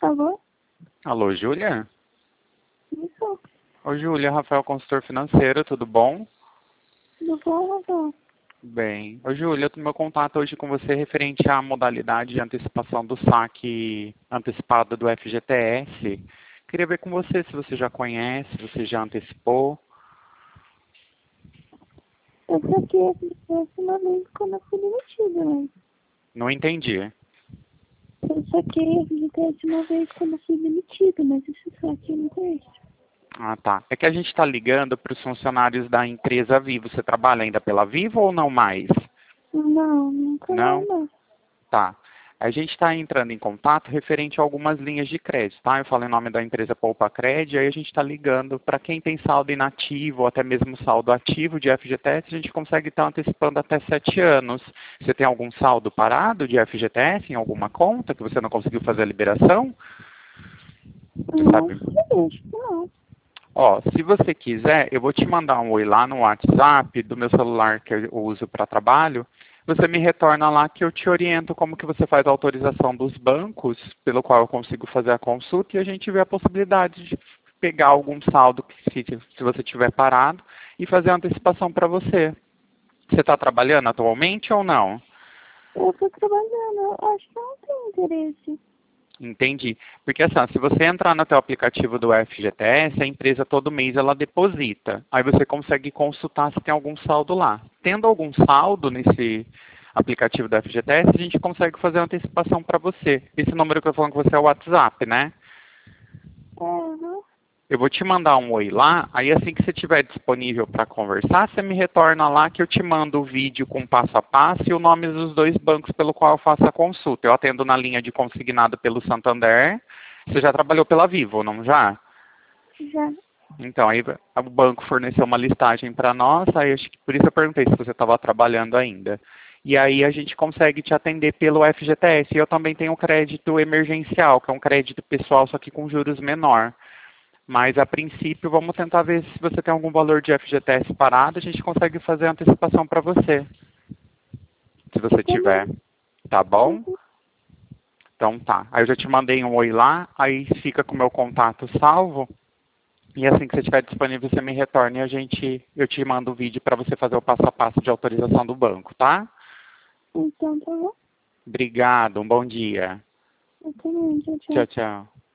Alô? Alô, Júlia? Isso? Oi, Júlia, Rafael, consultor financeiro, tudo bom? Tudo bom, Rafael? Bem. Ô, Júlia, eu tenho meu contato hoje com você referente à modalidade de antecipação do saque antecipado do FGTS. Queria ver com você se você já conhece, se você já antecipou. Eu saquei esse uma vez quando eu fui demitida, né? Não entendi. Eu saquei esse uma vez quando eu fui demitida, mas esse saque eu não conheço. Ah, tá. É que a gente está ligando para os funcionários da empresa Vivo. Você trabalha ainda pela Vivo ou não mais? Não, nunca Não? não. Tá. A gente está entrando em contato referente a algumas linhas de crédito, tá? Eu falo em nome da empresa Poupa Cred, aí a gente está ligando para quem tem saldo inativo ou até mesmo saldo ativo de FGTS, a gente consegue estar antecipando até 7 anos. Você tem algum saldo parado de FGTS em alguma conta que você não conseguiu fazer a liberação? Você Não sabe? sei, acho que não. Ó, se você quiser, eu vou te mandar um oi lá no WhatsApp do meu celular que eu uso para trabalho. Você me retorna lá que eu te oriento como que você faz a autorização dos bancos, pelo qual eu consigo fazer a consulta e a gente vê a possibilidade de pegar algum saldo que se você tiver parado e fazer a antecipação para você. Você está trabalhando atualmente ou não? Eu tô trabalhando, eu acho que eu não tenho interesse. Entendi. Porque assim, ó, se você entrar no teu aplicativo do FGTS, a empresa todo mês ela deposita. Aí você consegue consultar se tem algum saldo lá. Tendo algum saldo nesse aplicativo do FGTS, a gente consegue fazer uma antecipação para você. Esse número que eu tô falando com você é o WhatsApp, né? Aham. Eu vou te mandar um oi lá, aí assim que você estiver disponível para conversar, você me retorna lá que eu te mando o vídeo com passo a passo e o nome dos dois bancos pelo qual eu faço a consulta. Eu atendo na linha de consignado pelo Santander. Você já trabalhou pela Vivo, não já? Já. Então, aí o banco forneceu uma listagem para nós, aí por isso eu perguntei se você estava trabalhando ainda. E aí a gente consegue te atender pelo FGTS. E eu também tenho crédito emergencial, que é um crédito pessoal, só que com juros menor. Mas, a princípio, vamos tentar ver se você tem algum valor de FGTS parado, a gente consegue fazer a antecipação para você, se você Tá tiver. bom. Tá bom? Uhum. Então tá. Aí eu já te mandei um oi lá, aí fica com o meu contato salvo. E assim que você estiver disponível, você me retorna e eu te mando o vídeo para você fazer o passo a passo de autorização do banco, tá? Então tá bom. Obrigado, um bom dia. Eu também, tchau, Tchau, tchau. tchau.